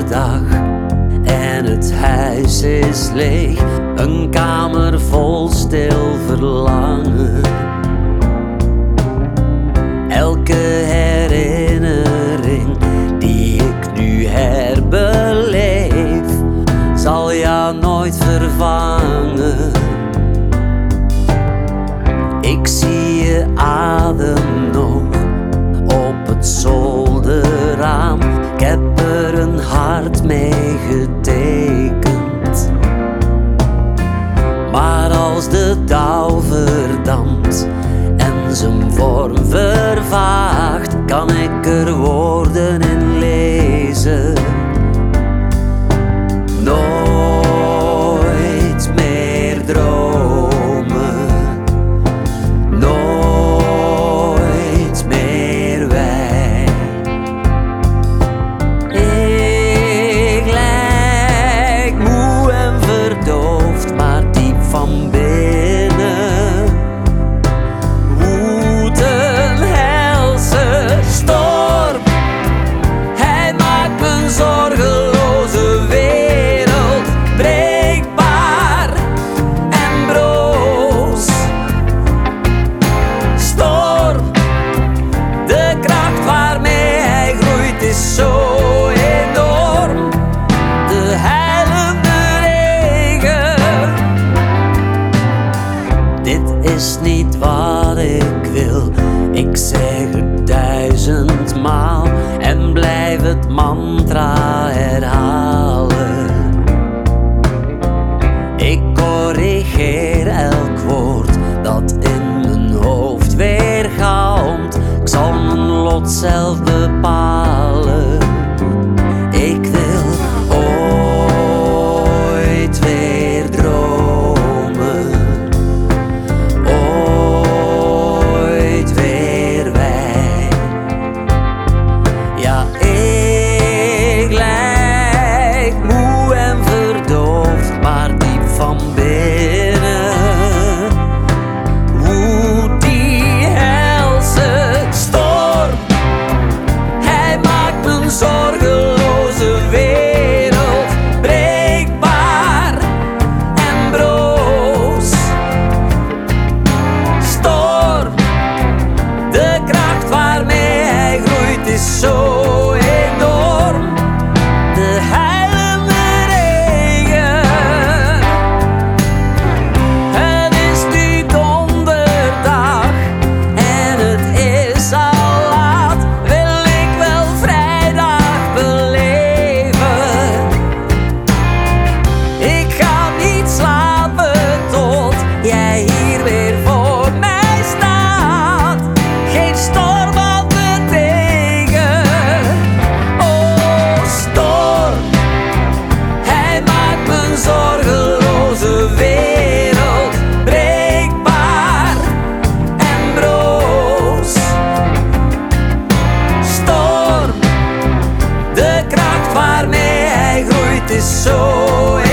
zomerdag en het huis is leeg, een kamer vol stil verlangen. Elke herinnering die ik nu herbeleef, zal jou nooit vervangen. Ik zie je adem nog op het zolderraam. Ik heb er een hart mee getekend. Maar als de dauw verdampt en zijn vorm vervaagt, kan ik er woorden in lezen. Nooit meer dromen, nooit meer wij. Ik lijk moe en verdoofd, maar diep van binnen woedt een helse storm. Hij maakt mijn zorgeloze wereld breekbaar en broos. Storm, de kracht waarmee hij groeit is zo enorm. De heilende regen. Dit is niet wat ik wil, ik zeg het 1000 maal en blijf het mantra herhalen. Ik corrigeer elk woord dat in mijn hoofd weergalmt. Ik zal mijn lot zelf bepalen. Ik wil ooit weer dromen, ooit weer wij. Ja, ik lijk moe en verdoofd, maar diep van binnen woedt die helse storm. Hij maakt mijn zorgeloze wereld breekbaar en broos. Storm, de kracht waarmee hij groeit is zo enorm. De heilende regen. Het is nu donderdag en het is al laat. Wil ik wel vrijdag beleven? Ik ga niet slapen tot jij hier weer voor mij staat. Geen storm had me tegen. Oh, storm, hij maakt mijn zorgeloze wereld breekbaar en broos. Storm, de kracht waarmee hij groeit is zo